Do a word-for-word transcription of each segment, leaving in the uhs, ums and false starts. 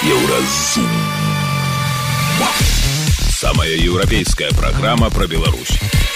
Еўразум. Самая еўрапейская праграма пра Беларусь.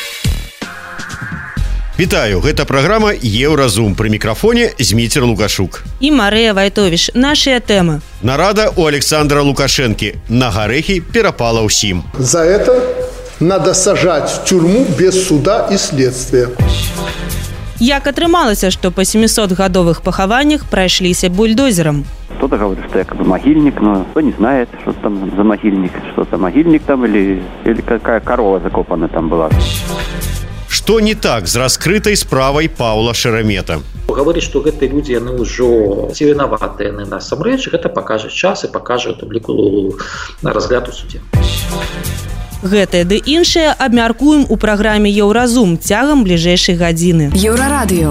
Вітаю, гэта праграма Еўразум. Пры мікрафоне Зміцер Лукашук і Марыя Вайтовіч. Нашыя тэмы. Нарада у Александра Лукашэнкі. На гарэхі перапала ўсім. За это надо сажать в тюрьму без суда и следствия. Як атрымалася, што па семісотгадовых пахаваннях прайшліся бульдозером? Кто-то говорит, что якобы могильник, но кто не знает, что там за могильник, что там могильник там или, или какая корова закопана там была. Што не так з раскрытай справай Паўла Шерамета? Говорить, что гэтыя людзі яны ўжо ці вінаватыя яны насамрэч, гэта пакажа час і пакажа публіку на разгляд у судзе. Гэтае ды іншае абмяркуем у праграме Еўразум цягам бліжэйшай гадзіны. Еўрарадыё.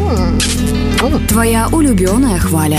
Твоя улюбёная хваля.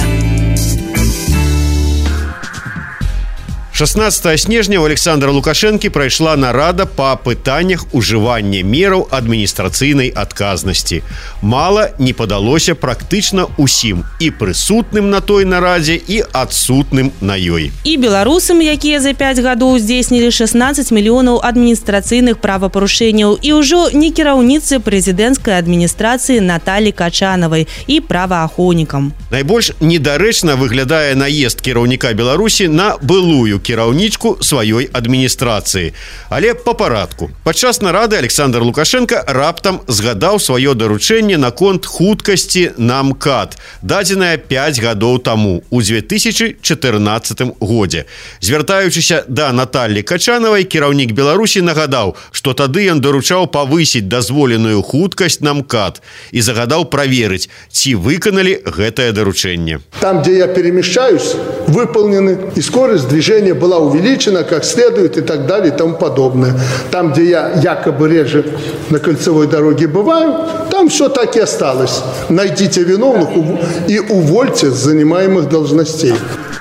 шаснаццатага снежня у Александра Лукашэнкі прайшла нарада па пытаннях ужывання мераў адміністрацыйнай адказнасці. Мала не падалося практычна ўсім, і прысутным на той нарадзе, і адсутным на ёй. І беларусам, якія за пяць гадоў здзейснілі шаснаццаць мільёнаў адміністрацыйных правапарушэнняў, і ўжо не кіраўніцы прэзідэнцкай адміністрацыі Наталі Качанавай і праваахоўнікам. Найбольш недарэчна выглядае наезд кіраўніка Беларусі на былую кіраўнічку сваёй адміністрацыі. Але па парадку. Падчас нарады Александр Лукашенко раптам згадаў сваё даручэнне наконт хуткасці на МКАД, дадзенае пяць гадоў таму, у дзве тысячы чатырнаццатым годзе. Звяртаючыся да Наталі Качанавай, кіраўнік Беларусі нагадаў, што тады ён даручаў павысіць дазволеную хуткасць на МКАД і загадаў праверыць, ці выканалі гэтае даручэнне. Там, где я перемещаюсь, выполнены, и скорость движения была увеличена как следует и так далее и тому подобное. Там, где я якобы реже на кольцевой дороге бываю, там все так и осталось. Найдите виновных и увольте с занимаемых должностей.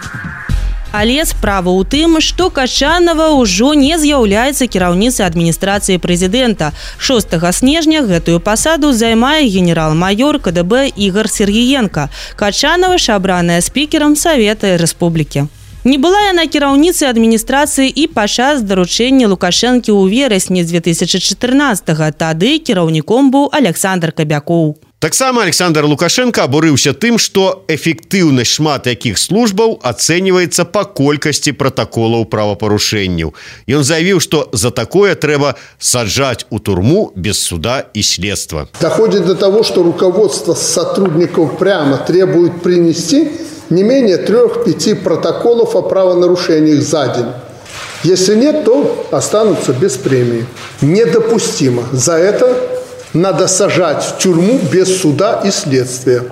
Але справа ў тым, што Качанава ўжо не з'яўляецца кіраўніцай адміністрацыі прэзідэнта. шостага снежня гэтую пасаду займае генерал-маёр ка дэ бэ Ігор Сергіенка. Качанава ж абраная спікерам Савета Рэспублікі. Не была яна кіраўніцай адміністрацыі і падчас даручэння Лукашэнкі ў верасні дзве тысячы чатырнаццатага. Тады кіраўніком быў Александр Кабякоў. Таксама Александр Лукашенко абурыўся тым, што эфектыўнасць шмат якіх службаў ацэньваецца па колькасці пратаколаў правапарушэнняў. Ён заявіў, што за такое трэба саджаць у турму без суда і следства. Доходит до того, что руководство сотрудников прямо требует принести не менее трех-пяти протоколов о правонарушениях за день. Если нет, то останутся без премии. Недопустимо. За это надо сажать в тюрьму без суда и следствия.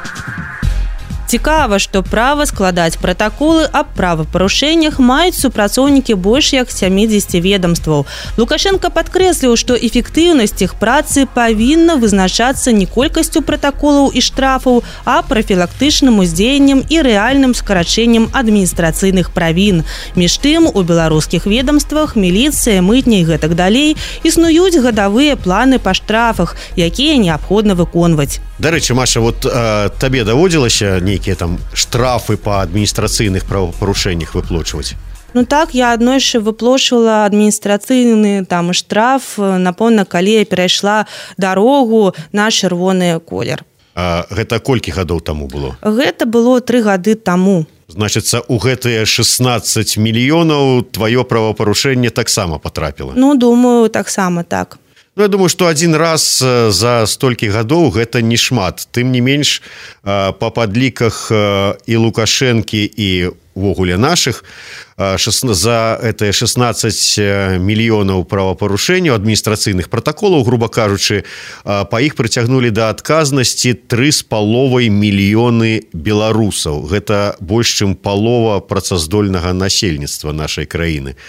Цікава, што права складаць пратаколы аб правапарушэннях маюць супрацоўнікі больш як сямідзесяці ведамстваў. Лукашенко падкрэсліў, што эфектыўнасць іх працы павінна вызначацца не колькасцю пратаколаў і штрафаў, а прафілактычным уздзеяннем і рэальным скарачэннем адміністрацыйных правін. Між тым, у беларускіх ведамствах, міліцыя, мытня і гэтак далей існуюць гадавыя планы па штрафах, якія неабходна выконваць. Дарэчы, Маша, вот э, табе даводзілася нейкія там штрафы па адміністрацыйных правапарушэннях выплочваць? Ну так, я аднойчы выплочвала адміністрацыйны там штраф, напэўна, калі я перайшла дарогу на чырвоны колер. А гэта колькі гадоў таму было? Гэта было тры гады таму. Значыцца, у гэтыя шаснаццаць мільёнаў тваё правапарушэнне таксама патрапіла? Ну, думаю, таксама так. Ну, я думаю, што адзін раз за столькі гадоў гэта не шмат. Тым не менш, па падліках і Лукашэнкі, і увогуле нашых, за гэтыя шаснаццаць мільёнаў правапарушэнняў адміністрацыйных пратаколаў, груба кажучы, па іх прыцягнулі да адказнасці тры з паловай мільёны беларусаў. Гэта больш, чым палова працаздольнага насельніцтва нашай краіны.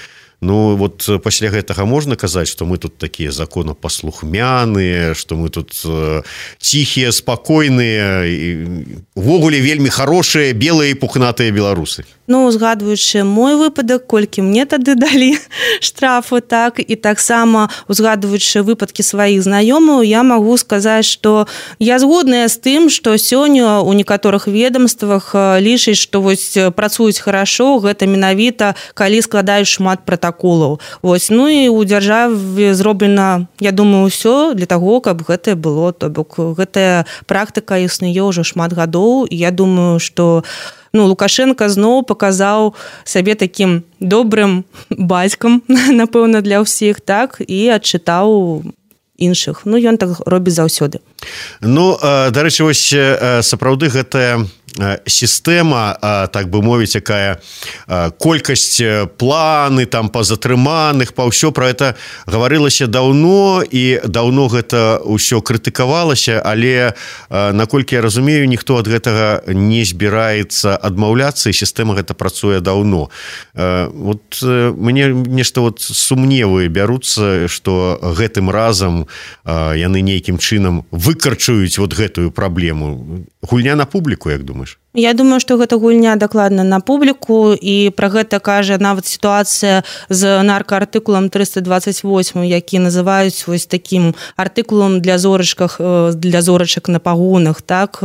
Ну вот пасля гэтага можна казаць, што мы тут такія законапаслухмяныя, што мы тут ціхія, спакойныя, увогуле вельмі хорошыя, белыя і пухнатыя беларусы. Ну, узгадваючы мой выпадак, колькі мне тады далі штрафу, так, і таксама узгадваючы выпадкі сваіх знаёмых, я магу сказаць, што я згодная з тым, што сёння ў некаторых ведомствах лічаць, што вось працуюць хорошо, гэта менавіта, калі складаюць шмат пратаколаў. Вось, ну і ў дзяржаве зроблена, я думаю, ўсё для таго, каб гэта было, то бок гэтая практыка існуе ўжо шмат гадоў, і я думаю, што ну, Лукашенко зноў паказаў сабе такім добрым бацькам, напэўна, для ўсіх, так, і адчытаў іншых. Ну, ён так робіць заўсёды. Ну, дарэчы, вось сапраўды гэтая сістэма, так бы мовіць, якая колькасць планы там па затрыманых, па ўсё пра гэта гаварылася даўно, і даўно гэта ўсё крытыкавалася, але, наколькі я разумею, ніхто ад гэтага не збіраецца адмаўляцца, і сістэма гэта працуе даўно. Вот мне нешта вот сумневы бяруцца, што гэтым разам яны нейкім чынам выкарчуюць вот гэтую праблему. Гульня на публіку, як думаеш? Я думаю, што гэта гульня дакладна на публіку, і пра гэта кажа нават сітуацыя з наркаартыкулам трыста дваццаць восем, які называюць вось такім артыкулам для зорачках, для зорачак на пагонах, так,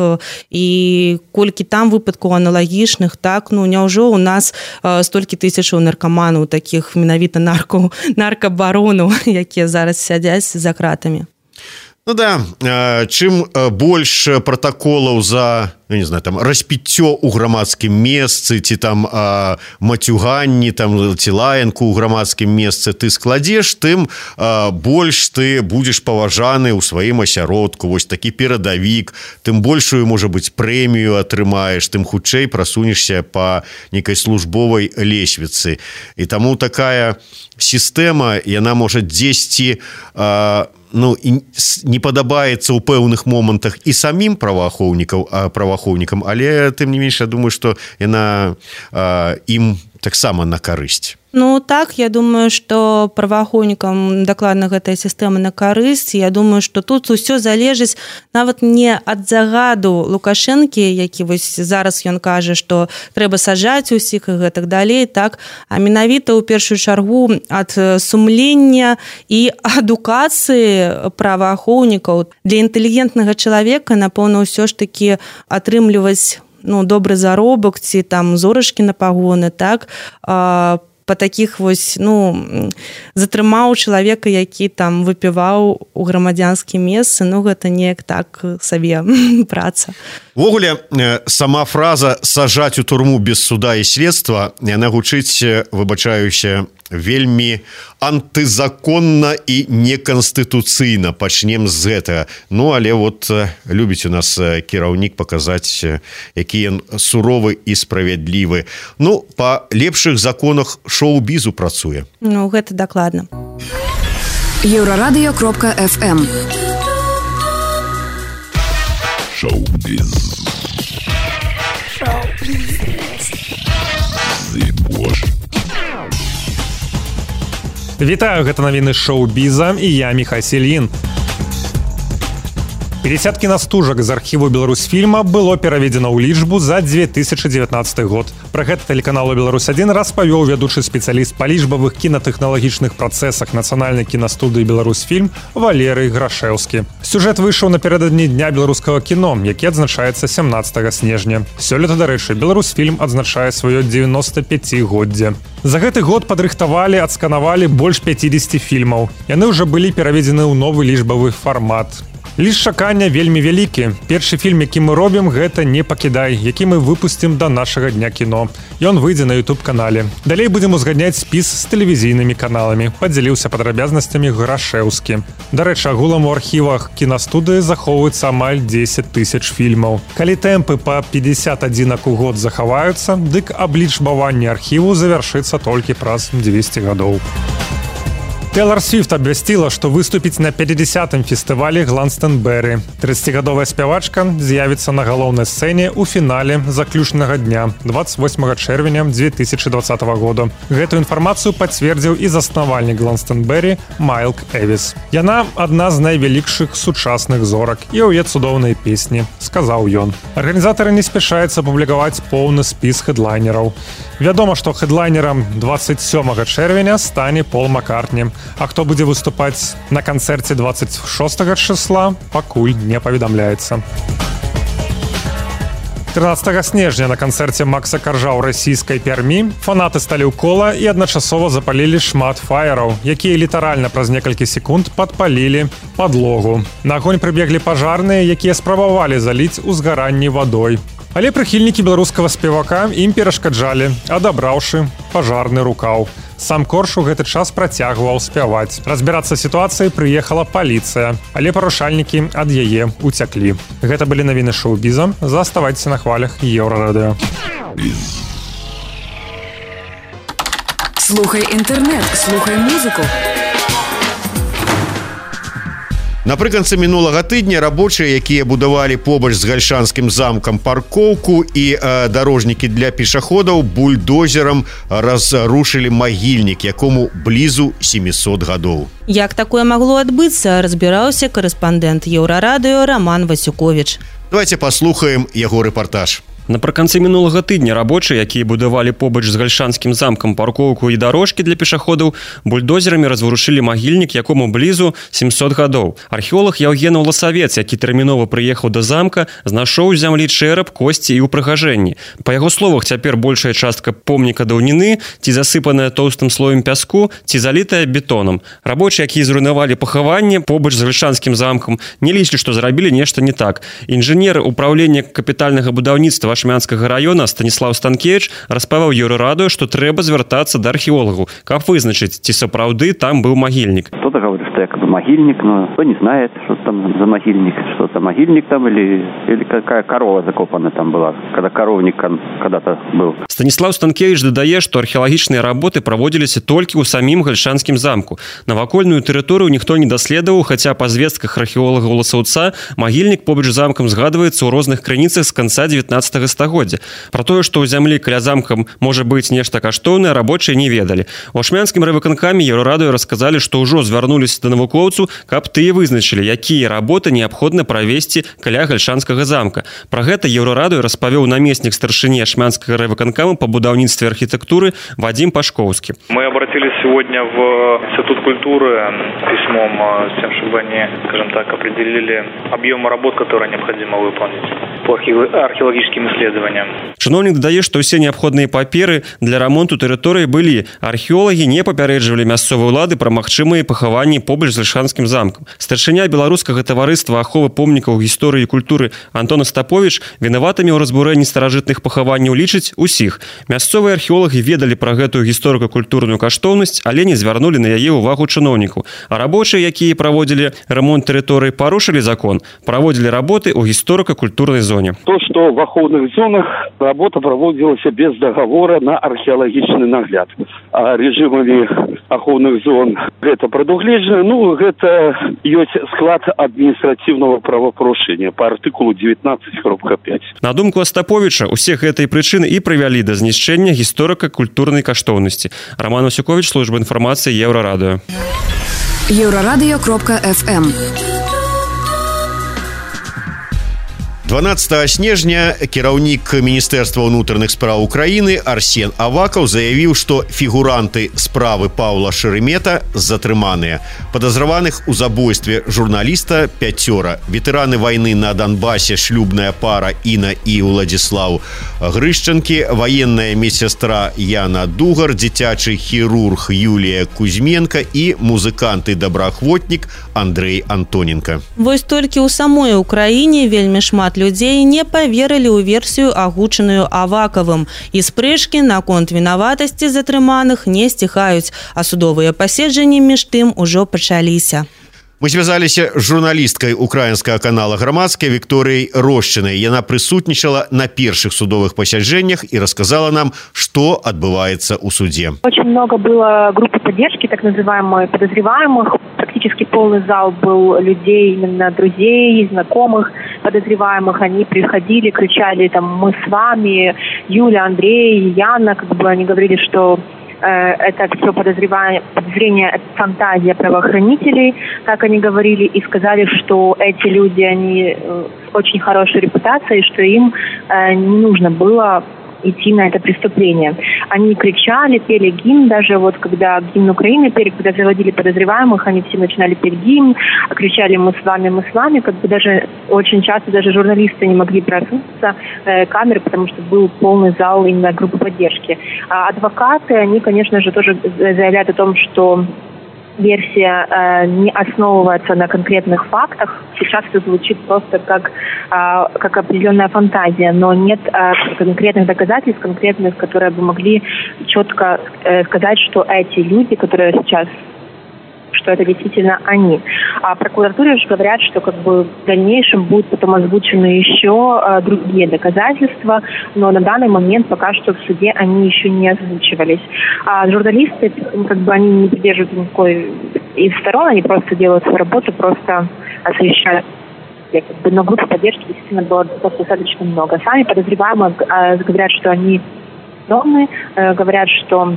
і колькі там выпадкаў аналагічных, так, ну, няўжо у нас столькі тысячаў наркаманаў, такіх менавіта нарко, наркабаронаў, якія зараз сядзяць за кратамі. Ну да, чым больш пратаколаў за, не знаю, там распіццё ў грамадскім месцы, ці там мацюганні, там ці лаянку ў грамадскім месцы ты складзеш, тым больш ты будзеш паважаны ў сваім асяродку. Вось такі перадавік, тым большую, можа быць, прэмію атрымаеш, тым хутчэй прасунешся па нейкай службовай лесвіцы. І таму такая сістэма, яна можа дзесьці ну, не падабаецца ў пэўных момантах і самім праваахоўнікам, але тым не менш, я думаю, што яна ім таксама на карысць. Ну так, я думаю, што праваахоўнікам дакладна гэтая сістэма на карысць. Я думаю, што тут усё залежыць нават не ад загаду Лукашэнкі, які вось зараз ён кажа, што трэба сажаць усіх і гэтак далей, так, а менавіта ў першую чаргу ад сумлення і адукацыі праваахоўнікаў. Для інтэлігентнага чалавека, напэўна, ўсё ж такі атрымліваць ну, добры заробак ці там зорачкі на пагоны, так, а, па такіх вось, ну, затрымаў чалавека, які там выпіваў у грамадзянскім месцы, ну, гэта неяк так сабе праца. Увогуле, сама фраза «сажаць у турму без суда і следства», яна гучыць, выбачаюся, вельмі антызаконна і неканстытуцыйна. Пачнем з гэтага. Ну, але вот любіць у нас кіраўнік паказаць, які ён суровы і справядлівы. Ну, па лепшых законах шоу-бізу працуе. Ну, гэта дакладна. Еўрарадыё кропка эф эм. Шоу-біз. Зыбош. Вітаю, гэта навіны шоу-біза, і я Міхай Сельін. пятьдесят кінастужак з архіву Беларусьфільма было пераведзена ў лічбу за две тысячи девятнадцатый год. Пра гэта тэлеканалу Беларусь адзін распавёў вядучы спецыяліст па лічбавых кінатэхналагічных працэсах нацыянальнай кінастудыі Беларусьфільм Валерый Грашэўскі. Сюжэт выйшаў напярэдадні Дня беларускага кіно, які адзначаецца семнаццатага снежня. Сёлета, дарэчы, Беларусьфільм адзначае сваё дзевяносто пяцігоддзе. За гэты год падрыхтавалі, адсканавалі больш пяцідзесяці фільмаў. Яны ўжо былі пераведзены ў новы лічбавы фармат. Ліст чакання вельмі вялікі. Першы фільм, які мы робім, гэта «Не пакідай», які мы выпусцім да нашага дня кіно. Ён выйдзе на ютуб-канале. Далей будзем узгадняць спіс з тэлевізійнымі каналамі. Падзяліўся падрабязнасцямі Грашэўскі. Дарэчы, агулам у архівах кінастудыі захоўваецца амаль дзесяць тысяч фільмаў. Калі тэмпы па пятьдесят адзінак у год захаваюцца, дык аблічбаванне архіву завяршыцца толькі праз дзвесце гадоў. Тейлор Свифт обвясціла, што выступіць на пятидесятым фестывале Гланстенберы. тридцатигадовая спявачка з'явіцца на галоўнай сцэне ў фінале заключнага дня двадцать восьмага чэрвеня две тысячи двадцатого года. Гэтую інфармацыю пацвердзіў і заснавальнік Гланстенберы Майлк Эвіс. Яна адна з найвялікшых сучасных зорак і ўе цудоўныя песні, сказаў ён. Арганізатары не спяшаюцца публікаваць поўны спіс хедлайнераў. Вядома, што хедлайнерам двадцать сёмага чэрвеня стане Пол Маккартні. А хто будзе выступаць на канцэрце двадцать шостага числа, пакуль не паведамляецца. тринадцатого снежня на канцэрце Макса Каржа ў расійскай Пермі фанаты сталі ў кола і адначасова запалілі шмат фаераў, якія літаральна праз некалькі секунд падпалілі падлогу. На агонь прыбеглі пажарныя, якія спрабавалі заліць узгаранні вадой. Але прыхільнікі беларускага спевака ім перашкаджалі, адабраўшы пажарны рукаў. Сам Корж у гэты час працягваў спяваць. Разбірацца сітуацыяй прыехала паліцыя, але парушальнікі ад яе уцяклі. Гэта былі навіны шоу-біза. Заставайцеся на хвалях Еўрарадыё. Слухай інтэрнэт, слухай музыку. Напрыканцы мінулага тыдня рабочыя, якія будавалі побач з гальшанскім замкам паркоўку і э, дарожнікі для пешаходаў бульдозерам разрушылі магільнік, якому блізу семьсот гадоў. Як такое магло адбыцца, разбіраўся корэспандэнт Еўрарадыё Роман Васюкович. Давайте паслухаем яго рэпартаж. Напрыканцы мінулага тыдня рабочыя, якія будавалі побач з гальшанскім замкам паркоўку і дарожкі для пешаходаў, бульдозерамі разварушылі магільнік, якому блізу семьсот гадоў. Археолог Яўген Ласавец, які тэрмінова прыехаў да замка, знайшоў у зямлі чэрап, косці і ўпрыгажэнні. Па яго словах, цяпер большая частка помніка даўніны ці засыпаная тоўстым слоем пяску, ці залітая бетонам. Рабочыя, якія зруйнавалі пахаванне побач з гальшанскім замкам, не лічылі, што зрабілі нешта не так. Інжынер управлення капітальнага будаўніцтва Шмянскага района Станіслав Станкевич распавяў Еўрарадыё, што трэба звяртацца да археолагаў, каб вызначыць, ці сапраўды там быў магільнік. Кто-то говорит, что якобы могильник, но кто не знает, что там за могильник, что это могильник там или, или какая корова закопана там была, когда коровник когда-то был. Станіслав Станкевич дадае, што археалагічныя работы праводзіліся толькі ў самім гальшанскім замку. Навакольную тэрыторыю ніхто не даследаваў, хаця па звестках археолагаў Ласаўца магільнік побач з замкам згадваецца ў розных крыніцах з канца дзевятнаццатага стагоддзя. Пра тое, што ў зямлі каля замкам можа быць нешта каштоўнае, рабочыя не ведалі. У Ашмянскім райвыканкаме Еўрарадыё расказалі, што ўжо звярнуліся да навукоўцу, каб тыя вызначылі, якія работы неабходна правесці каля гальшанскага замка. Пра гэта Еўрарадыё распавёў намеснік старшыні Ашмянскага райвыканкама по будаўніцтве архітэктуры Вадим Пашковскі. Мы обратились сегодня в Институт культуры письмом с тем, чтобы они, скажем так, определили объемы работ, которые необходимо выполнить по археологическим исследованиям. Чыноўнік дадае, што ўсе неабходныя паперы для рамонту тэрыторыі былі. Археолагі не папярэджвалі мясцовыя ўлады пра магчымыя пахаванні побач з гальшанскім замкам. Старшыня беларускага таварыства аховы помнікаў гісторыі і культуры Антон Остапович вінаватымі ў разбурэнні старажытных пахаванняў лічыць усіх. Мясцовыя археолагі ведалі пра гэтую гісторыка-культурную каштоўнасць, але не звярнулі на яе ўвагу чыноўнікаў. А рабочыя, якія праводзілі рамонт тэрыторыі, парушылі закон, праводзілі работы ў гісторыка-культурнай зоне. То, что в охотных зонах работа проводилась без договора на археологичный нагляд. А режимами охотных зон это предугледжено, ну, это есть склад административного правопорушения по артикулу девятнадцать пять. На думку Остаповича, усе гэтай прычыны і прывялі да знішчэння гісторыка-культурнай каштоўнасці. Роман Васюкович, служба інфармацыі Еўрарадыё. Еўрарадыё кропка эф эм. дванаццатага снежня кіраўнік Міністэрства ўнутраных спраў Украіны Арсен Авакаў заявіў, што фігуранты справы Паўла Шеремета затрыманыя. Падазраваных у забойстве журналіста пяцёра. Ветэраны вайны на Донбасе, шлюбная пара Інна і Уладзіслаў Грышчанкі, ваенная медсястра Яна Дугар, дзіцячы хірург Юлія Кузьменка і музыкант і добраахвотнік Андрэй Антоненко. Вось толькі ў самой Украіне вельмі шмат людзей не паверылі ў версію, агучаную Авакавым, і спрэчкі наконт вінаватасці затрыманых не сціхаюць, а судовыя паседжанні між тым ужо пачаліся. Мы звязаліся з журналісткай украінскага канала «Грамадская» Викторией Рощиной. Яна присутнічала на першых судовых пасяджэннях и рассказала нам, что отбывается у суде. Очень много было группы поддержки, так называемых подозреваемых. Практически полный зал был людей, именно друзей, знакомых подозреваемых. Они приходили, кричали там: «Мы с вами», Юля, Андрей, Яна, как бы они говорили, что это все подозревание, подозрение, это фантазия правоохранителей, как они говорили, и сказали, что эти люди, они с очень хорошей репутацией, что им не нужно было идти на это преступление. Они кричали, пели гимн, даже вот когда гимн Украины пели, когда заводили подозреваемых, они все начинали петь гимн, кричали: «Мы с вами, мы с вами», как бы даже очень часто даже журналисты не могли проснуться э, камеры, потому что был полный зал именно группы поддержки. А адвокаты, они, конечно же, тоже заявляют о том, что версия э, не основывается на конкретных фактах. Сейчас это звучит просто как, э, как определенная фантазия, но нет э, конкретных доказательств, конкретных, которые бы могли четко э, сказать, что эти люди, которые сейчас, что это действительно они. А прокуратуре же говорят, что как бы в дальнейшем будут потом озвучены еще э, другие доказательства, но на данный момент пока что в суде они еще не озвучивались. А журналисты, как бы они не придерживаются никакой из сторон, они просто делают свою работу, просто освещают. Но группы поддержки действительно было достаточно много. Сами подозреваемые э, говорят, что они виновны, э, говорят, что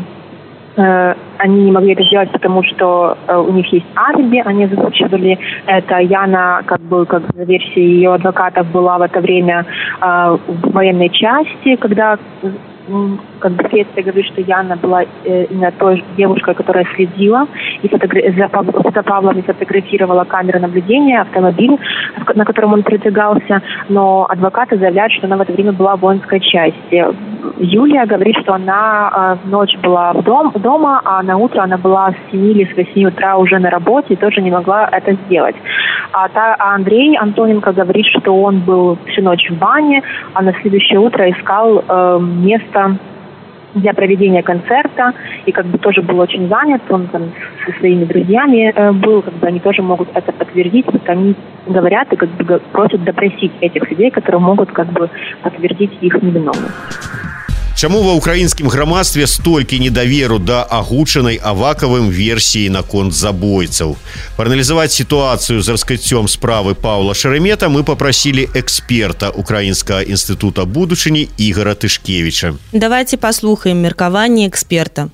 они не могли это сделать, потому что э, у них есть алиби, они озвучивали это. Яна, как бы, как за версией ее адвокатов, была в это время э, в военной части, когда э, как бы следствие говорит, что Яна была э, именно той девушкой, которая следила и фотогра- за, Пав- за Павлом и фотографировала камеры наблюдения, автомобиль, на котором он передвигался, но адвокаты заявляют, что она в это время была в воинской части. Юлия говорит, что она э, в ночь была в дом, дома, а на утро она была с семи или с восьми утра уже на работе и тоже не могла это сделать. А, та, а Андрей Антоненко говорит, что он был всю ночь в бане, а на следующее утро искал э, место для проведения концерта, и как бы тоже был очень занят, он там со своими друзьями э, был, как бы они тоже могут это подтвердить, вот они говорят и как бы просят допросить этих людей, которые могут как бы подтвердить их невиновность. Чаму ва ўкраінскім грамадстве столькі недаверу да агучанай Авакавым версіі наконт забойцаў? Прааналізаваць сітуацыю з раскрыццём справы Паўла Шеремета мы папрасілі эксперта Украінскага інстытута будучыні Ігора Тышкевіча. Давайте паслухаем меркаванне эксперта.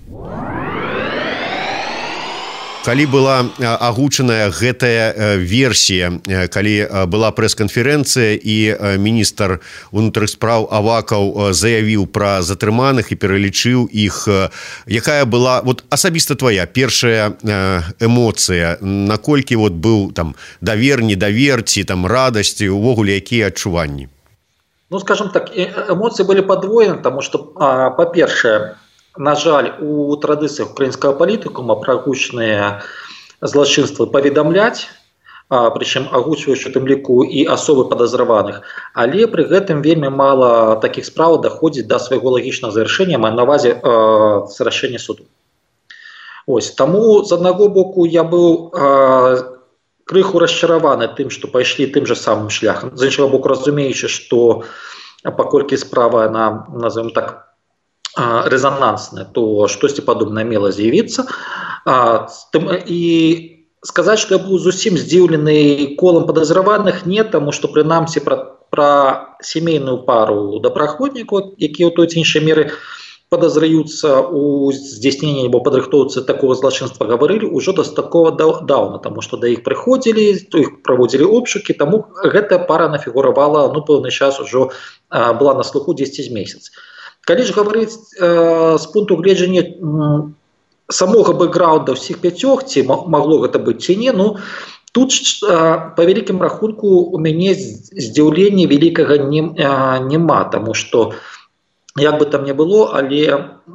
Калі была агучаная гэтая версія, калі была прэс-канферэнцыя і міністр унутраных спраў Авакаў заявіў пра затрыманых і пералічыў іх, якая была вот асабіста твоя першая эмоцыя, наколькі вот быў там давер, недавер, ці там радасць, увогуле якія адчуванні? Ну, скажем так, эмоции были подвоены, потому что, по-першае, на жаль, у традыцыях украінскага палітыкума пра гучныя злачынствы паведамляць, прычым агучваючы у тым ліку і асобы падазраваных, але пры гэтым вельмі мала такіх спраў даходзіць да свайго лагічнага завяршэння, маю на ўвазе з рашэння суду. Ось, таму з аднаго боку я быў крыху расчараваны тым, што пайшлі тым жа самым шляхам. З іншага боку, разумеючы, што паколькі справа, на, назовем так, резонансная, то штосьці падобнае мела з'явіцца. І сказаць, што я быў зусім здзіўлены колам падазраваных, не, таму што прынамсі пра, пра сямейную пару добраахвотнікаў, якія ў той ці іншай меры падазраюцца у здзяйсненні або падрыхтоўцы такого злачынства, гаварылі ўжо дастаткова даўна, таму што да іх прыходзілі, то іх праводзілі обшукі, таму гэтая пара нафігуравала, ну, пэўны час ужо была на слуху дзесьці з месяц. Калі ж гаварыць э, з пункту гледжання э, самога бэкграунда ўсіх пяцёх, ці магло гэта быць ці не, ну, тут э, па вялікім рахунку у мяне здзіўлення вялікага не, э, няма, таму што як бы там не было, але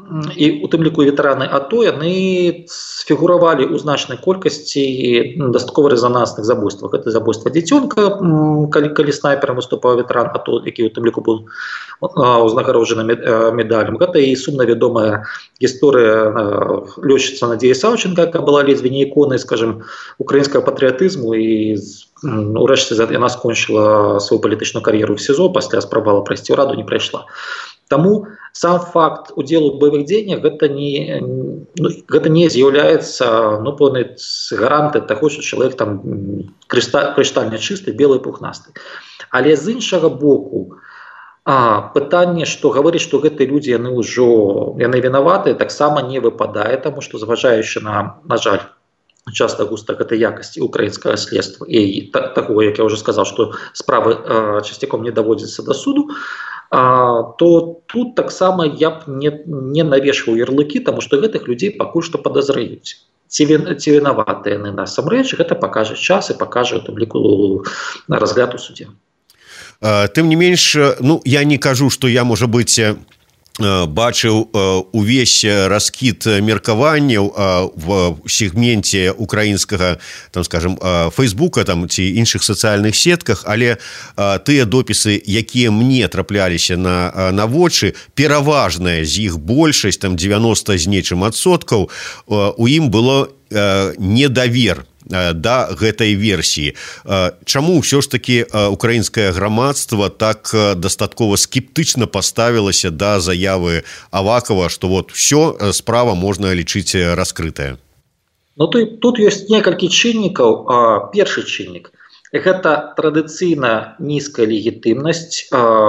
і у тым ліку ветэраны АТО, яны сфігуравалі ў значнай колькасці дастаткова рэзанансных забойствах. Гэта забойства дзіцёнка, калі, калі снайперам выступаў ветэран АТО, які у тым ліку быў узнагароджаны медалем. Гэта і сумна вядомая гісторыя лётчыца Надзеі Саўченка, якая была ледзьве не іконай, скажем, украінскага патрыятызму, і урэшце яна скончыла сваю палітычную кар'еру ў СІЗО, пасля спрабавала прайсці ў раду, не прайшла. Таму сам факт удзелу ў баявых дзеяннях гэта не, ну, гэта не з'яўляецца, ну, пэўнай гарантай таго, што чалавек там крыштальна чысты, белы, пухнасты. Але з іншага боку, а, пытанне, што гаварыць, што гэтыя людзі яны ўжо яны вінаватыя, таксама не выпадае, таму што зважаючы на, на жаль, часта густа гэтай якасці украінскага следства і таго, як я ўжо сказаў, што справы а, часцяком не даводзяцца да суду, а, то тут таксама я б не, не навешваў ярлыкі, таму што гэтых людзей пакуль што падазраюць. Ці, ці вінаватыя яны насамрэч, гэта пакажа час і пакажа у тым ліку разгляд у судзе. Тым не менш, ну, я не кажу, што я, можа быць, бачыў увесь раскід меркаванняў в сегменце украінскага, там, скажем, Фейсбука там, ці іншых сацыяльных сетках, але тыя допісы, якія мне трапляліся на, на вочы, пераважная з іх большасць, там девяносто з нечым адсоткаў, у ім было недавер да гэтай версіі. Чаму ўсё ж такі украінскае грамадства так дастаткова скептычна паставілася да заявы Авакова, што вот все, справа можна лічыць раскрытая? Ну, тут, тут ёсць некалькі чыннікаў. Першы чыннік – гэта традыцыйна нізкая легітымнасць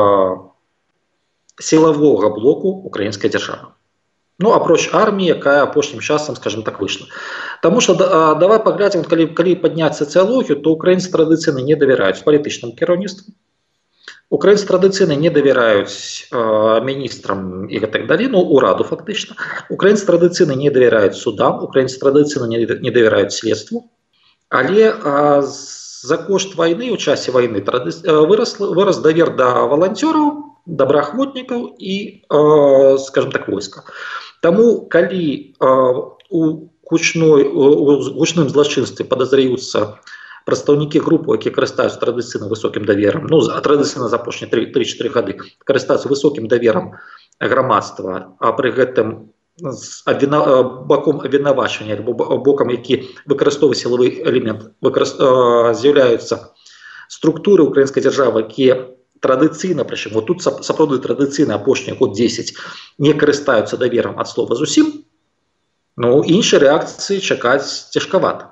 сілавога блоку украінскай дзяржавы. Ну, апроч арміі, якая апошнім часам, скажем так, выйшла. Таму што а, давай паглядзім, калі, калі падняць сацыялогію, то украінцы традыцыйна не давяраюць палітычным кіраўніцтвам. Украінцы традыцыйна не давяраюць а, міністрам і гэтак далей, ну, ураду фактычна. Украінцы традыцыйна не давяраюць судам, украінцы традыцыйна не, не давяраюць следству. Але а, за кошт вайны, у часе вайны традыцый, вырас, вырас давер да валанцёраў, добраахвотнікаў і, а, скажем так, войска. Таму, калі а, у гучной, у гучным злачынстве падазраюцца прадстаўнікі групы, якія карыстаюцца традыцыйна высокім даверам, ну, традыцыйна за апошнія тры-чатыры гады карыстаюцца высокім даверам грамадства, а пры гэтым з абвіна... баком абвінавачання, бокам, які выкарыстоўвае сілавы элемент, выкарыс... з'яўляюцца структуры украінскай дзяржавы, якія традыцыйна, прычым, вот тут сапраўды традыцыйна апошнія год дзесяць не карыстаюцца даверам ад слова зусім, ну, іншай рэакцыі чакаць цяжкавата.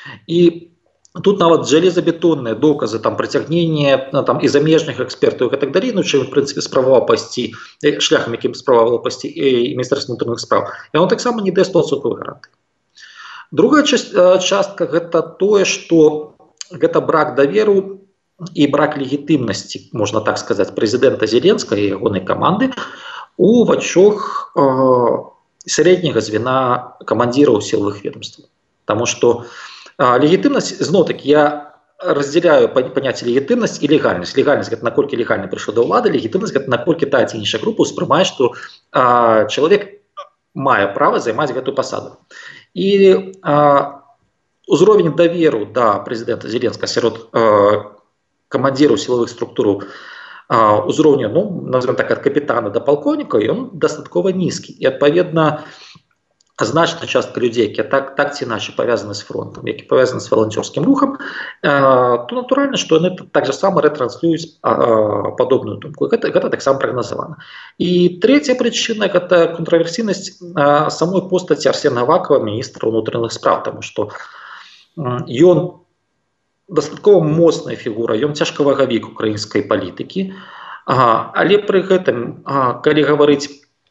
І тут нават жалезабетонныя доказы, там, прыцягнення там, і замежных экспертаў і так далей, ну, чым, в прынцыпе, спрабаваў пайсці, шляхам, якім спрабавала пайсці і Міністэрства ўнутраных спраў, яно таксама не дае стовадсоткавай гарантыі. Другая частка – гэта тое, што гэта брак даверу і брак легітымнасці, можна так сказаць, прэзідэнта Зеленскага і ягонай каманды у вачах э, сярэдняга звена камандзіраў сілавых ведомстваў. Таму што э, легітымнасць, зноў-такі, я раздзяляю паняцце легітымнасць і легальнасць. Легальнасць – гэта наколькі легальна прыйшоў да ўлады, легітымнасць – гэта наколькі тая ці іншая група ўспрымае, што э, чалавек мае права займаць гэтую пасаду. І э, узровень даверу да прэзідэнта Зеленскага сярод э, камандзіраў сілавых структураў узроўню, ну, назовем так, ад капітана да палкоўніка, ён дастаткова нізкі. І, адпаведна, значная частка людзей, якія так, так ці іначай павязаны з фронтам, які павязаны з валанцёрскім рухам, то натуральна, што яны так жа сама рэтранслююць падобную думку. Гэта, гэта таксама прагназавана. І трэцяя прычына – гэта контраверсійнасць самой постаці Арсена Авакова, міністра ўнутраных спраў, таму што ён дастаткова моцная фігура, ён цяжкавагавік украінскай палітыкі, але пры гэтым, калі гаварыць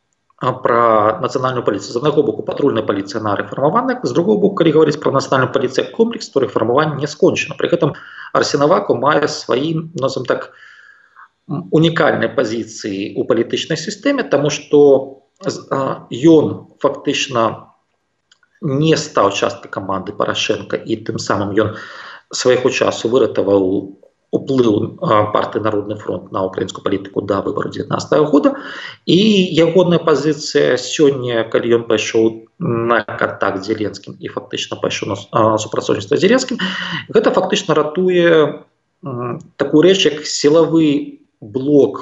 пра нацыянальную паліцыю, з аднаго боку патрульная паліцыя на рэфармавана, з другого боку, калі гаварыць пра нацыянальную паліцыю комплекс, то рэфармаванне не скончана. Пры гэтым Арсен Аваков мае сваі, назовем так, унікальнай пазіцыі ў палітычнай сістэме, таму што ён фактычна не стаў часткай каманды Парашенка, і тым самым ён свайго часу выратаваў уплыў партыі Народны фронт на украінскую палітыку да выбару девятнадцатого года, і ягоная пазіцыя сёння, калі ён пайшоў на контакт з Зеленскім і фактычна пайшоў на супрацоўніцтва з Зеленскім, гэта фактычна ратуе такую рэч, як сілавы блок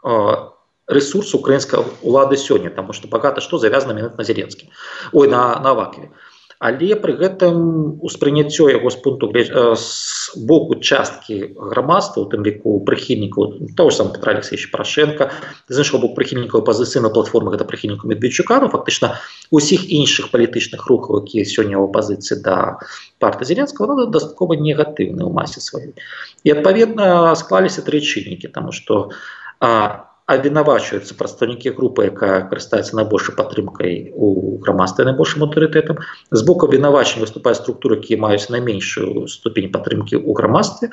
ресурс украінскай улады сёння, таму што багата што завязана менавіта на Зеленскім, ой, на, на Авакаве. Але пры гэтым успрыняццё яго з пункту з боку часткі грамадства, у тым ліку прыхільнікаў таго ж самого Петра Алексеевича Порошенка, з іншага боку прыхільнікаў апазіцыйнай платформы, гэта прыхільнікаў Медведчука, ну фактычна усіх іншых палітычных рухаў, якія сёння ў апазіцыі да партыі Зеленскага, ну, дастаткова негатыўны ў масе сваёй. І адпаведна склаліся тры чыннікі, таму што абвінавачваюцца прадстаўнікі групы, якая карыстаецца найбольшай падтрымкай у грамадстве, найбольшым аўтарытэтам. З боку абвінавачання выступаюць структуры, якія маюць найменшую ступень падтрымкі ў грамадстве.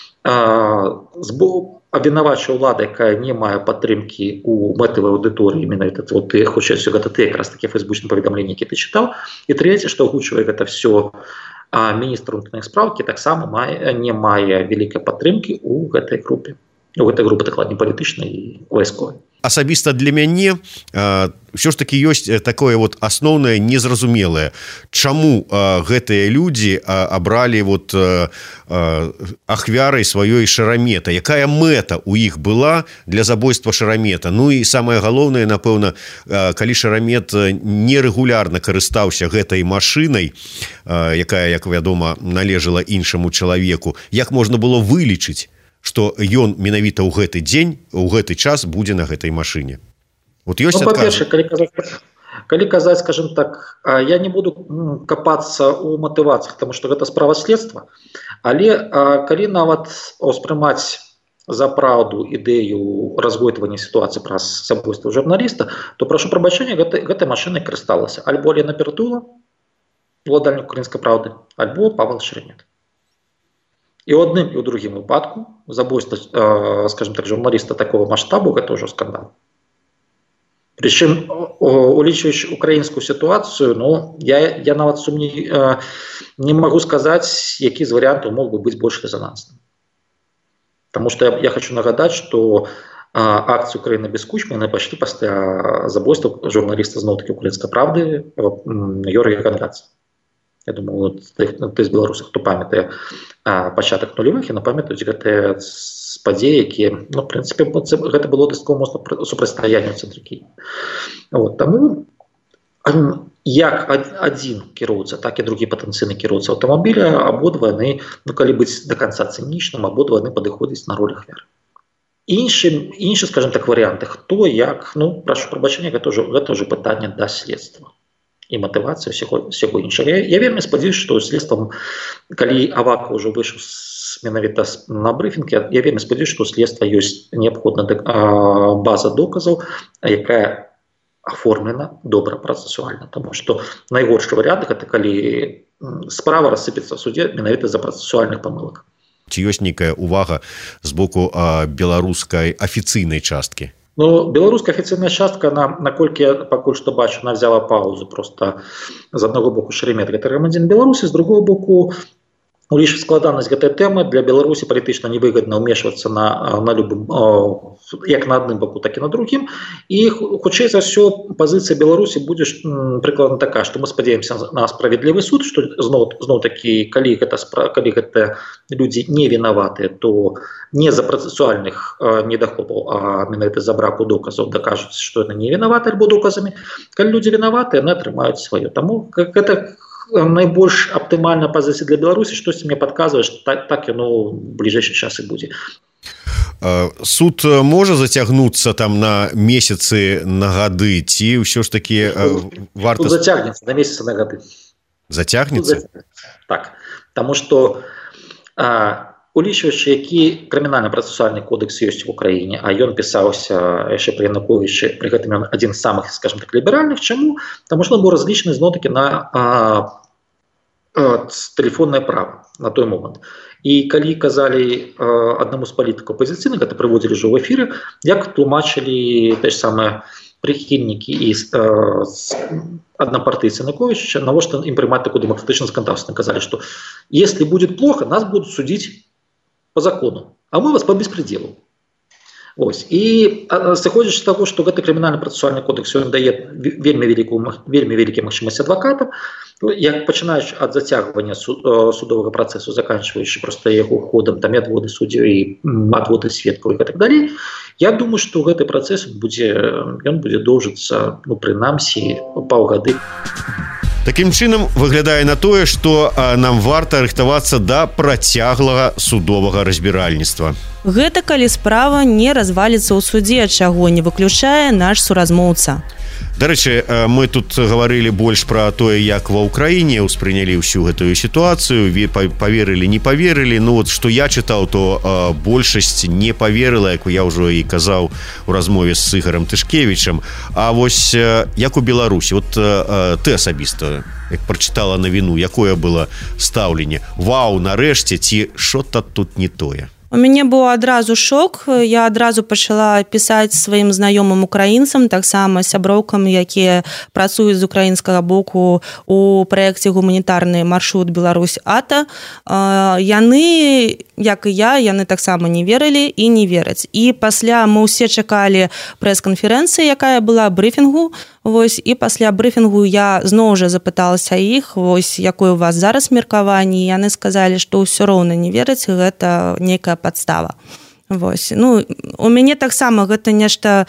З боку абвінавачвае ўлада, якая не мае падтрымкі ў мэтавай аўдыторыі, менавіта вот ты хочаш гэта ты якраз такі фейсбучныя паведамленні, які ты чытаў. І трэцяе, што агучвае гэта ўсё міністр унутраных спраў, які таксама мае, не мае вялікай падтрымкі ў гэтай групе. У гэтай групы дакладней палітычнай і вайсковай. Асабіста для мяне э, ўсё ж такі ёсць такое вот асноўнае незразумелае, чаму э, гэтыя людзі э, абралі вот э, э, ахвярай сваёй Шарамета, якая мэта у іх была для забойства Шарамета. Ну і самае галоўнае, напэўна, э, калі Шарамет нерэгулярна карыстаўся гэтай машынай, э, якая, як вядома, належала іншаму чалавеку, як можна было вылічыць, што ён менавіта ў гэты дзень, у гэты час будзе на гэтай машыне. Вот ёсць ну, па-перша, калі казаць, калі казаць, скажем так, я не буду капацца ў матывацыях, таму што гэта справа следства, але калі нават успрымаць за праўду ідэю разгойдвання сітуацыі праз забойства журналіста, то прашу прабачэння, гэта, гэтай машынай карысталася альбо Лена Пердула, уладальнік Украінскай правды, альбо Павел Шеремет. І ў адным і ў другім выпадку забойства, э, скажем так, журналіста такого маштабу, гэта ўжо скандал. Прычым, улічваючы украінскую сітуацыю, ну, я, я нават сумні, э, не магу сказаць, які з варыянтаў мог бы быць больш рэзанансным. Таму што я, я хочу нагадаць, што э, акцыі Украіны без кучмы яны пайшлі пасля забойства журналіста зноў-такі Украінскай правды Юрыя Гангаца. Я думаю, ты, ты з беларусах, хто памятае пачатак нулевых, і напамятаюць гэтыя падзеі, якія, ну, в прынцыпе, гэта было дастаткова моцна супрацьстаянне ў цэнтры Кіева. Вот, таму як адзін кіроўца, так і другі патэнцыйны кіроўца аўтамабіля, абодва яны, ну, калі быць да канца цынічным, абодва яны падыходзяць на роль ахвяры. Іншы, іншы, скажем так, варыянты, хто, як, ну, прашу прабачэння, гэта ўжо, гэта ўжо пытанне да следства і матывацыя ўсяго, ўсяго іншага. Я, я вельмі спадзяюся, што следствам, калі Аваков ўжо выйшаў менавіта на брыфінг, я, я вельмі спадзяюся, што следства ёсць неабходная база доказаў, якая аформлена добра працэсуальна, таму што найгоршы варыянт гэта калі справа рассыпецца ў судзе менавіта з-за працэсуальных памылак. Ці ёсць нейкая увага з боку а, беларускай афіцыйнай часткі? Ну, беларуская афіцыйная частка, она, наколькі я пакуль што бачу, она взяла паузу просто з аднаго боку Шеремет, гэта грамадзянін Беларусі, з другого боку улічваць складанасць гэтай тэмы, для Беларусі палітычна невыгадна ўмешвацца на, на любым, як на адным боку, так і на другім. І хутчэй за ўсё пазіцыя Беларусі будзе прыкладна такая, што мы спадзяемся на справядлівы суд, што зноў, зноў такі, калі гэта, калі гэта людзі не вінаватыя, то не за працэсуальных недахопаў, а менавіта за браку доказаў дакажуць, што яны не вінаваты альбо доказамі. Калі людзі вінаватыя, яны атрымаюць сваё. Таму гэта найбольш аптымальная пазіцыя для Беларусі, штосьці мне падказвае, што так, так яно ў бліжэйшы час і будзе. Суд можа зацягнуцца там на месяцы, на гады, ці ўсё ж такі варта... Тут зацягнецца на месяцы, на гады. Зацягнецца? Так, таму што улічваючы, які крымінальна-працэсуальны кодекс ёсць в Украіне, а ён пісаўся яшчэ пры Януковічы, пры гэтым ён адзін з самых, скажем так, ліберальных. Чаму? Таму што ён быў разлічаны зноў-такі на а, а, тэлефоннае права на той момант. І калі казалі а, аднаму з палітыкаў апазіцыйных, гэта прыводзілі ўжо ў эфіры, як тлумачылі те ж самае прыхільнікі і а, аднапартыйцы Януковіча, навошта ім прымаць такую дэмакратычную законодательство. Казалі, што если будет плохо, нас будут судить по закону, а мы вас по беспределу. Ось. І сыходзячы з таго, што гэты крымінальна-працэсуальны кодекс ён дае вельмі вялікую вельмі вялікія магчымасці адвакатам, як пачынаючы ад зацягвання судовага працэсу, заканчваючы проста яго ходам, там і адводы суддзяў і адводы сведкаў і так далей. Я думаю, што гэты працэс будзе ён будзе доўжыцца, ну, прынамсі паўгады. Такім чынам выглядае на тое, што нам варта рыхтавацца да працяглага судовага разбіральніцтва. Гэта калі справа не разваліцца ў судзе, чаго не выключае наш суразмоўца. Дарэчы, мы тут гаварылі больш пра тое, як ва ўкраіне ўспрынялі ўсю гэтую сітуацыю, паверылі, не паверылі. Ну вот што я чытаў, то большасць не паверыла, як я ўжо і казаў у размове з Ігарам Тышкевічам. А вось як у Беларусі, вот ты асабіста як прачытала навіну, якое было стаўленне? Вау, нарэшце, ці што-то тут не тое? У мяне быў адразу шок. Я адразу пачала пісаць сваім знаёмым украінцам, таксама сяброўкам, якія працуюць з украінскага боку у праекце «Гуманітарны маршрут Беларусь-АТА». Яны, як і я, яны таксама не верылі і не вераць. І пасля мы ўсе чакалі прэс-канферэнцыі, якая была, брыфінгу. Вось, і пасля брыфінгу я зноў жа запыталася іх, вось, якое у вас зараз меркаванне, і яны сказалі, што ўсё роўна не вераць, гэта нейкая падстава. Вось. Ну, у мяне таксама гэта нешта...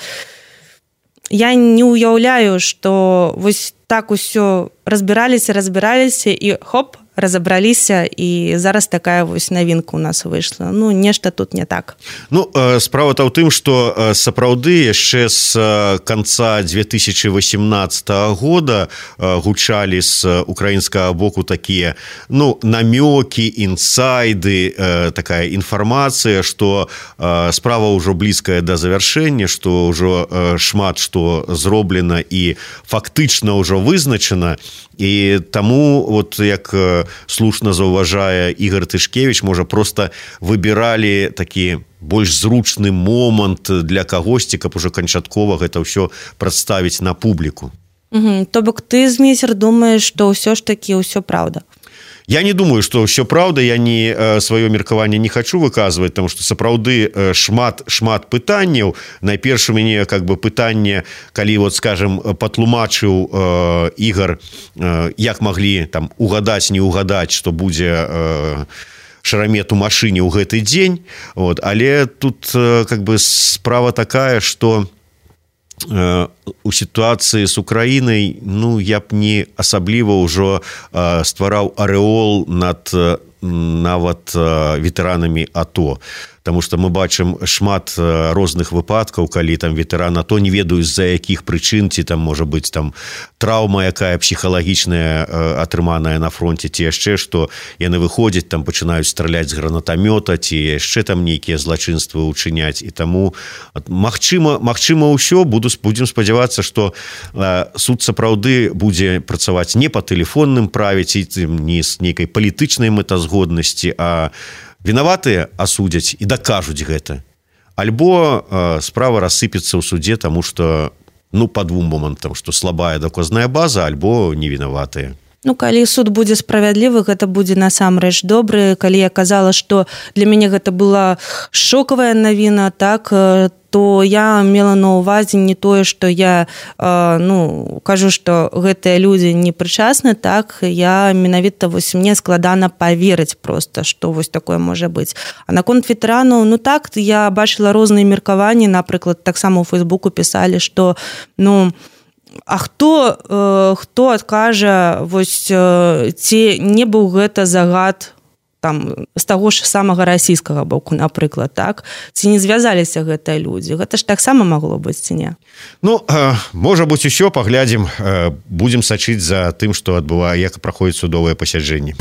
Я не уяўляю, што вось так усё разбіраліся, разбіраліся, і хоп, разабраліся, і зараз такая вось навінка у нас выйшла. Ну, нешта тут не так. Ну, справа-то ў тым, што сапраўды яшчэ з канца две тысячи восемнадцатого года гучалі з украінскага боку такія, ну, намёкі, інсайды, такая інфармацыя, што справа ўжо блізкая да завяршэння, што ўжо шмат што зроблена і фактычна ўжо вызначана. І таму, вот як слушна заўважае Ігар Тышкевіч, можа, проста выбіралі такі больш зручны момант для кагосьці, каб ужо канчаткова гэта ўсё прадставіць на публіку. Угу. То бок ты, Змейсер, думаеш, што ўсё ж такі ўсё праўда? Я не думаю, што ўсё праўда, я не сваё меркаванне не хачу выказваць, таму што сапраўды шмат шмат пытанняў. Найперш у мяне как бы пытанне, калі вот, скажем, патлумачыў э, Ігар, э, як маглі там угадаць, не угадаць, што будзе э, Шарамет у машыне ў гэты дзень. Вот. Але тут э, как бы справа такая, што у сітуацыі з Украінай, ну, я б не асабліва ўжо э, ствараў арэол над э, нават э, ветэранамі АТО. Таму што мы бачым шмат розных выпадкаў, калі там ветэран АТО не ведаюць, з-за якіх прычын, ці там можа быць там траўма якая псіхалагічная атрыманая на фронте, ці яшчэ што яны выходзяць, там пачынаюць страляць з гранатамёта, ці яшчэ там нейкія злачынствы ўчыняць. І таму магчыма, магчыма ўсё, буду будзем спадзявацца, што э, суд сапраўды будзе працаваць не па тэлефонным праве, ці не з нейкай палітычнай мэтазгоднасці, а вінаватыя асудзяць і дакажуць гэта. Альбо э, справа рассыпецца ў судзе, таму што, ну, па двум момантам, што слабая доказная база, альбо невінаватыя. Ну, калі суд будзе справядлівы, гэта будзе насамрэч добры. Калі я казала, што для мяне гэта была шокавая навіна, так, то я мела на ўвазе не тое, што я э, ну, кажу, што гэтыя людзі не прычасны, так, я менавіта вось мне складана паверыць проста, што вось такое можа быць. А наконт ветэранаў, ну так, я бачыла розныя меркаванні, напрыклад, таксама ў Фейсбуку пісалі, што, ну, а хто, э, хто адкажа, вось, э, ці не быў гэта загад там, з таго ж самага расійскага боку, напрыклад, так? Ці не звязаліся гэтыя людзі? Гэта ж таксама магло быць, ці не? Ну, э, можа быць, усё, паглядзім, э, будзем сачыць за тым, што адбывае, як праходзіць судовыя пасяджэнні.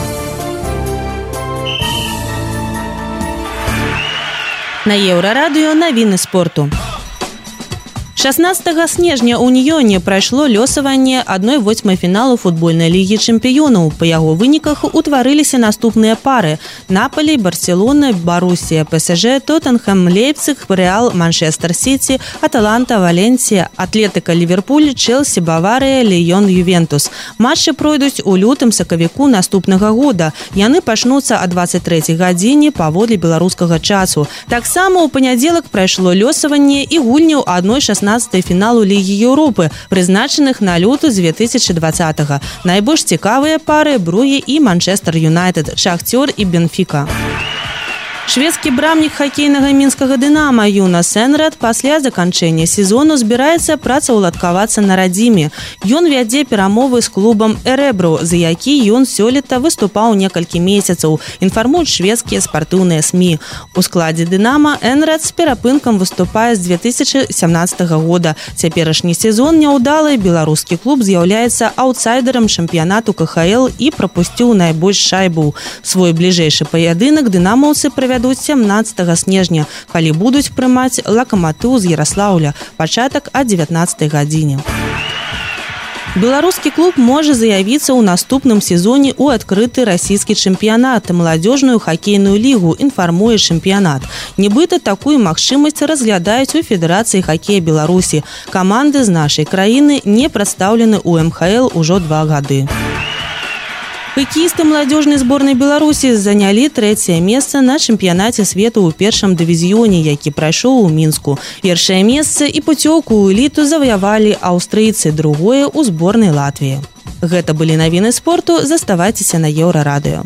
На Еўрарадыё навіны спорту. шаснаццатага снежня ў Уніёне прайшло лёсаванне адной восьмай фіналу футбольнай лігі чэмпіёнаў. Па яго выніках утварыліся наступныя пары: Наполі, Барселона, Барусія, ПСЖ, Тоттенхэм, Лейпциг, Реал, Манчестер Сіті, Аталанта, Валенсія, Атлетика, Ліверпуль, Челсі, Баварыя, Ліён, Ювентус. Матчы пройдуць у лютым-сакавіку наступнага года. Яны пачнуцца о двадцать трэцяй гадзіне паводле беларускага часу. Таксама ў панядзелак прайшло лёсаванне і гульняў адной шаснаццатай фіналу Лігі Еўропы, прызначаных на люты две тысячи двадцатага. Найбольш цікавыя пары Бругі і Манчестер Юнайтед, Шахтёр і Бенфіка. Шведскі брамнік хакейнага мінскага «Дынама» Юнас Энрад пасля заканчэння сезону збіраецца працаўладкавацца на радзіме. Ён вядзе перамовы з клубам «Эребру», за які ён сёлета выступаў некалькі месяцаў, інфармуюць шведскія спартыўныя СМІ. У складзе «Дынама» Энрад з перапынкам выступае з две тысячи сямнаццатага года. Цяперашні сезон няўдалы, беларускі клуб з'яўляецца аўтсайдерам чэмпіянату ка ха эл і прапусціў найбольш шайбаў. Свой бліжэйшы паядынак дынамаўцы правядуць сямнаццатага снежня, калі будуць прымаць Лакаматыў з Яраслаўля. Пачатак о дзевятнаццатай гадзіне. Беларускі клуб можа заявіцца ў наступным сезоне ў адкрыты расійскі чэмпіянат, маладзёжную хакейную лігу, інфармуе чэмпіянат. Нібыта такую магчымасць разглядаюць у Федэрацыі хакея Беларусі. Каманды з нашай краіны не прадстаўлены ў эм ха эл ужо два гады. Хакеісты маладзёжнай зборнай Беларусі занялі трэцяе месца на чэмпіянаце свету ў першым дывізіёне, які прайшоў у Мінску. Першае месца і пуцёўку ў эліту заваявалі аўстрыйцы, другое ў зборнай Латвіі. Гэта былі навіны спорту, заставайцеся на Еўрарадыё.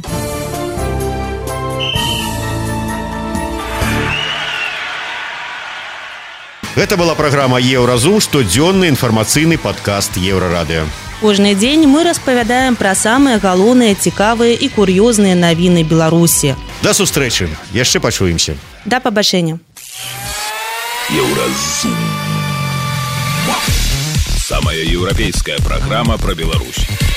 Гэта была праграма «Еўразум», штодзённы інфармацыйны падкаст Еўрарадыё. Кожны дзень мы распавядаем пра самыя галоўныя, цікавыя і кур'ёзныя навіны Беларусі. Да сустрэчы, яшчэ пачуемся. Да пабачэння. Еўразум. Самая еўрапейская праграма пра Беларусь.